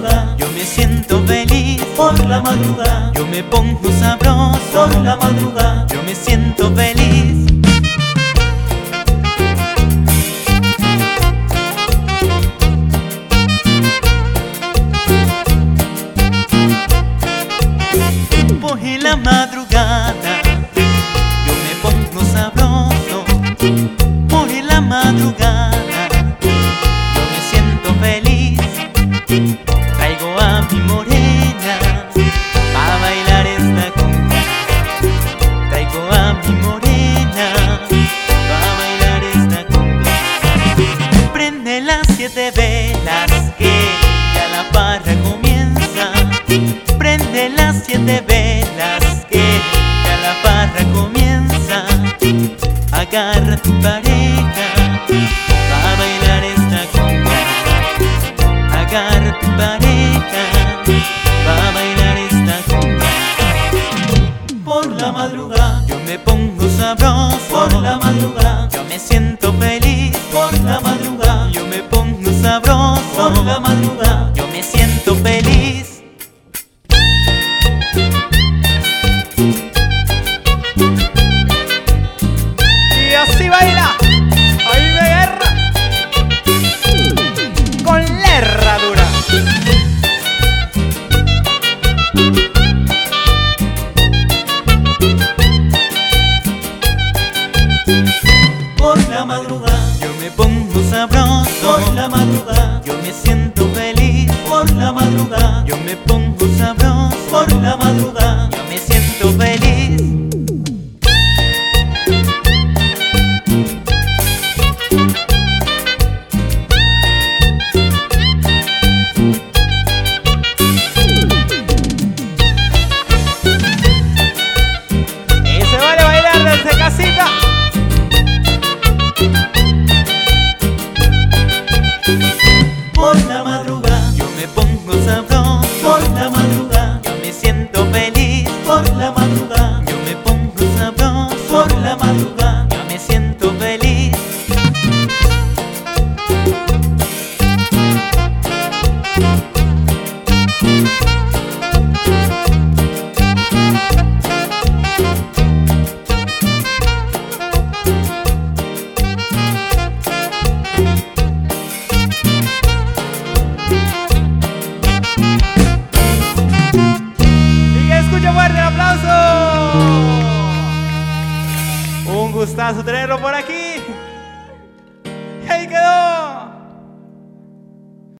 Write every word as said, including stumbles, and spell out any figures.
madrugada yo me siento feliz. por la madrugada, Yo me pongo sabroso por la madrugada, yo me siento feliz. Por la madrugada yo me pongo sabroso. Por la madrugada yo me siento feliz. Traigo a mi morena a bailar esta conga. Traigo a mi morena a bailar esta conga. Prende las siete velas que ya la parra comienza. Prende las siete velas que ya la parra comienza. Agarra tu pareja a bailar esta conga. Agarra tu pareja a bailar esta conga. por la madrugada, Yo me pongo sabroso por la madrugada, yo me siento feliz. por la madrugada, Yo me pongo sabroso por la madrugada. yo me siento feliz. Y así baila, ahí de guerra, con la herradura. Por la madrugada, Yo me pongo sabroso por la madrugada, yo me siento feliz. por la madrugada, Yo me pongo sabroso por la madrugada. yo me siento feliz. Y se vale bailar desde casita. Por la madrugada, Yo me pongo sabroso por la madrugada, yo me siento feliz. por la madrugada, Yo me pongo sabroso por la madrugada. yo me siento feliz. Y que escuche fuerte el aplauso. Un gustazo tenerlo por aquí.